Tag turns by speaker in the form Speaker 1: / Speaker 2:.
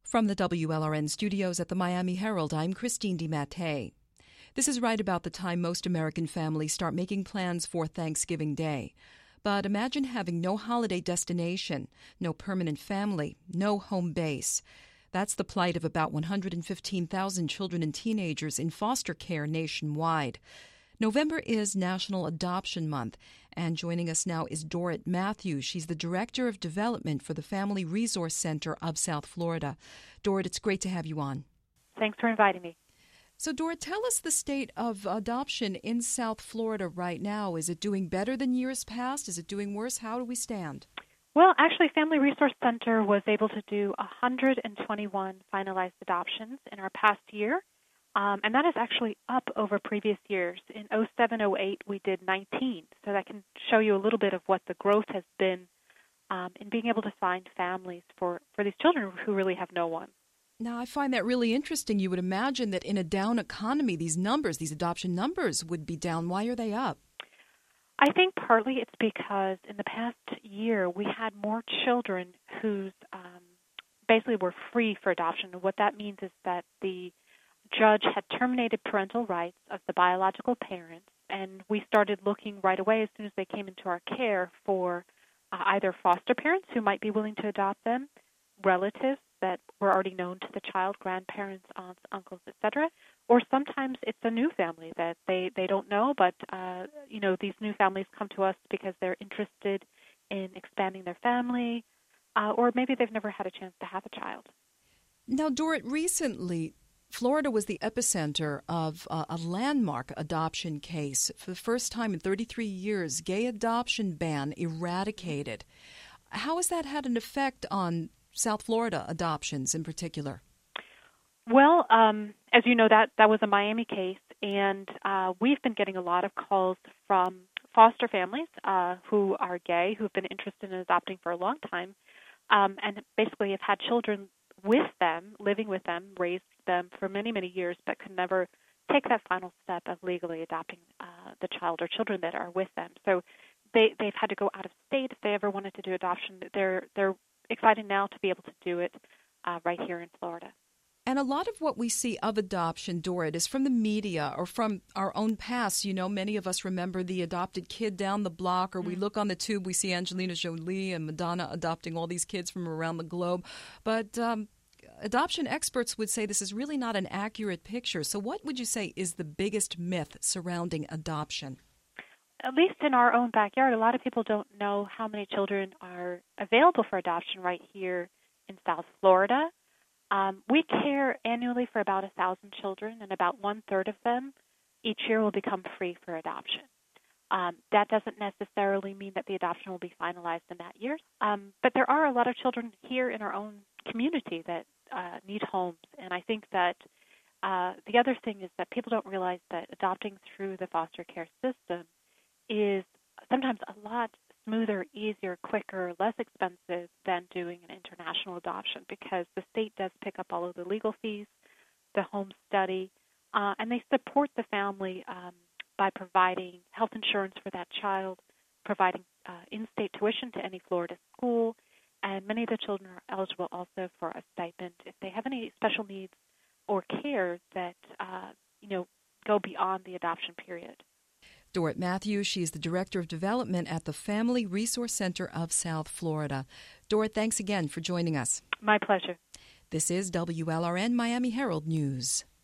Speaker 1: From the WLRN studios at the Miami Herald, I'm Christine DiMattei. This is right about the time most American families start making plans for Thanksgiving Day. But imagine having no holiday destination, no permanent family, no home base. That's the plight of about 115,000 children and teenagers in foster care nationwide. November is National Adoption Month, and joining us now is Dorrit Matthews. She's the Director of Development for the Family Resource Center of South Florida. Dorrit, it's great to have you on.
Speaker 2: Thanks for inviting me.
Speaker 1: So, Dorrit, tell us the state of adoption in South Florida right now. Is it doing better than years past? Is it doing worse? How do we stand?
Speaker 2: Well, actually, Family Resource Center was able to do 121 finalized adoptions in our past year. And that is actually up over previous years. In 07-08, we did 19. So that can show you a little bit of what the growth has been in being able to find families for these children who really have no one.
Speaker 1: Now, I find that really interesting. You would imagine that in a down economy, these adoption numbers would be down. Why are they up?
Speaker 2: I think partly it's because in the past year, we had more children who basically were free for adoption. And what that means is that the judge had terminated parental rights of the biological parents, and we started looking right away as soon as they came into our care for either foster parents who might be willing to adopt them, relatives that were already known to the child, grandparents, aunts, uncles, etc., or sometimes it's a new family that they don't know, but these new families come to us because they're interested in expanding their family, or maybe they've never had a chance to have a child.
Speaker 1: Now, Dorrit, recently Florida was the epicenter of a landmark adoption case. For the first time in 33 years, gay adoption ban eradicated. How has that had an effect on South Florida adoptions in particular?
Speaker 2: Well, as you know, that was a Miami case, and we've been getting a lot of calls from foster families who are gay, who've been interested in adopting for a long time, and basically have had children with them, living with them, raised them for many, many years, but could never take that final step of legally adopting the child or children that are with them. So they've had to go out of state if they ever wanted to do adoption. They're excited now to be able to do it right here in Florida.
Speaker 1: And a lot of what we see of adoption, Dorrit, is from the media or from our own past. You know, many of us remember the adopted kid down the block, or we look on the tube, we see Angelina Jolie and Madonna adopting all these kids from around the globe. But adoption experts would say this is really not an accurate picture. So what would you say is the biggest myth surrounding adoption?
Speaker 2: At least in our own backyard, a lot of people don't know how many children are available for adoption right here in South Florida. We care annually for about 1,000 children, and about one-third of them each year will become free for adoption. That doesn't necessarily mean that the adoption will be finalized in that year, but there are a lot of children here in our own community that need homes, and I think that the other thing is that people don't realize that adopting through the foster care system is sometimes a lot smoother, easier, quicker, less expensive than doing an international adoption because the state does pick up all of the legal fees, the home study, and they support the family by providing health insurance for that child, providing in-state tuition to any Florida school, and many of the children are eligible also for a stipend if they have any special needs or care that go beyond the adoption period.
Speaker 1: Dorrit Matthews, she's the Director of Development at the Family Resource Center of South Florida. Dorrit, thanks again for joining us.
Speaker 2: My pleasure.
Speaker 1: This is WLRN Miami Herald News.